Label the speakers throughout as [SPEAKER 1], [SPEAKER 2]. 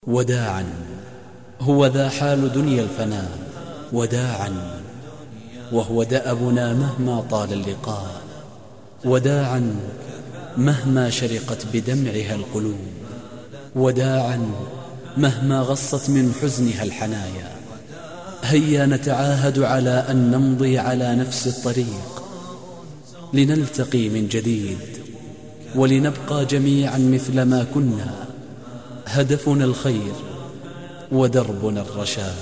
[SPEAKER 1] وداعا هو ذا حال دنيا الفناء، وداعا وهو دأبنا مهما طال اللقاء، وداعا مهما شرقت بدمعها القلوب، وداعا مهما غصت من حزنها الحنايا. هيا نتعاهد على أن نمضي على نفس الطريق، لنلتقي من جديد ولنبقى جميعا مثل ما كنا، هدفنا الخير ودربنا الرشاد.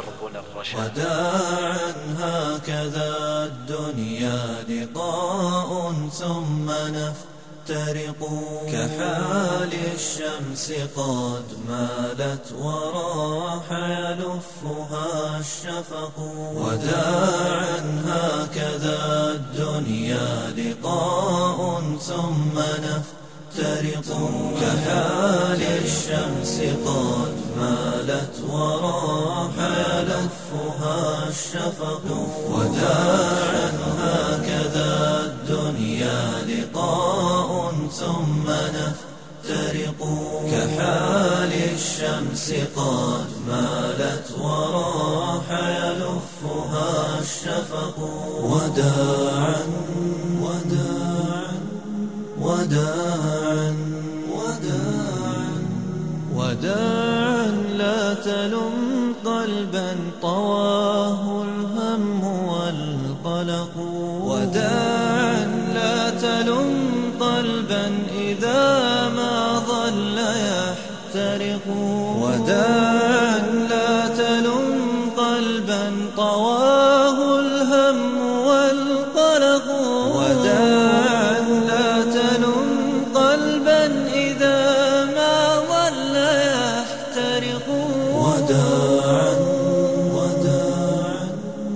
[SPEAKER 2] وداعا هكذا الدنيا لقاء ثم نفترق، كحال الشمس قد مالت وراح يلفها الشفق. وداعا هكذا الدنيا لقاء ثم نفترق، كحال الشمس قد مالت وراح يلفها الشفق. وداعا هكذا الدنيا لقاء ثم نفترق، كحال الشمس قد مالت وراح يلفها الشفق. وداعا وداعا وداعا وداعا وداعا لا تلم قلبا طواه الهم والقلق. وداعا لا تلم قلبا إذا ما ظل يحترق. وداعا لا تلم قلبا طواه الهم والقلق. وداعا لا تلم قلبا إذا ما ظل يحترق. وداعا وداعا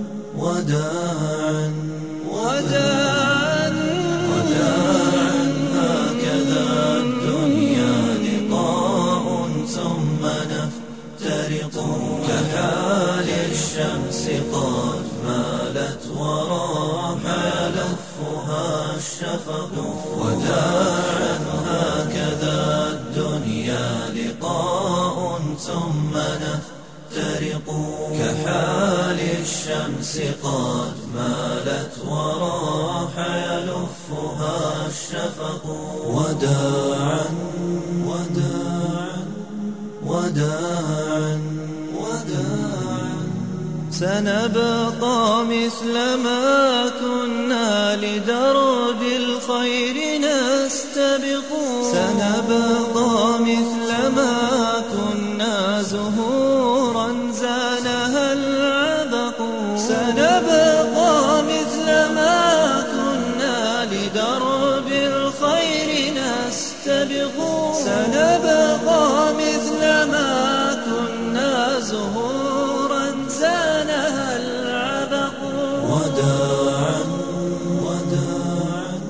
[SPEAKER 2] وداعا وداعا وداعا هكذا الدنيا لقاء ثم نفترق، كحال الشمس قد مالت وراح يلفها الشفق. وداعا هكذا الدنيا لقاء ثم نفترق، كحال الشمس قد مالت وراح يلفها الشفق. وداعا وداعا وداعا وداعا سنبقى مثل ما كنا لدرب الخير نستبق. سنبقى مثل ما كنا زهورا زانها العبق. سنبقى مثل ما كنا لدرب الخير نستبق. سنبقى مثل ما كنا زهورا زانها العبق. وداعا وداعا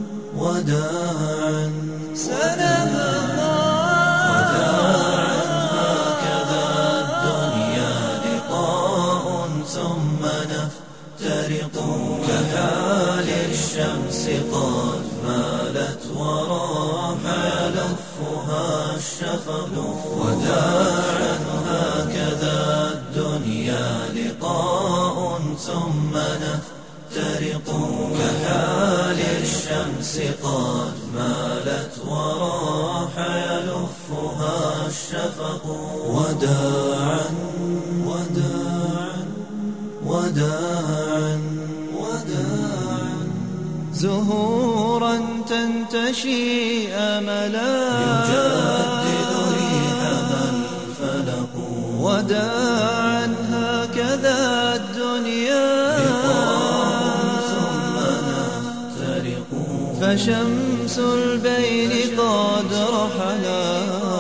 [SPEAKER 2] وداعا سنبقى وداعا هكذا الدنيا لقاء ثم نفترق، كحال الشمس قد مالت وراح يلفها الشفق. وداعا هكذا الدنيا لقاء ثم نفترق، كحال الشمس قد مالت وراح يلفها الشفق. وداعا وداعا وداعا وداعا زهورا تنتشي أملا يجدد ريحها الفلق. وداعا هكذا الدنيا لقاء ثم نفترق، فشمس البين قد رحلا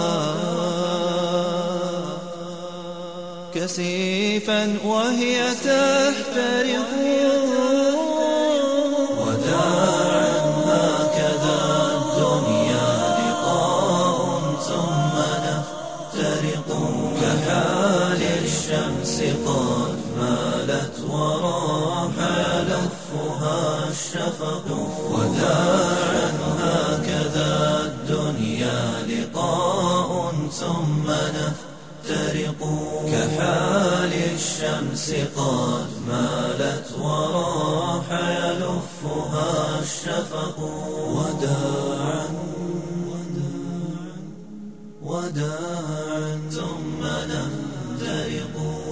[SPEAKER 2] كسيفا وهي تحترق. وداعا هكذا الدنيا لقاء ثم نفترق، كحال الشمس قد مالت وراح يلفها الشفق. وداعا هكذا الدنيا لقاء ثم نفترق، نفترق كحال الشمس قد مالت وراح يلفها الشفق وداعا وداعا ثم نفترق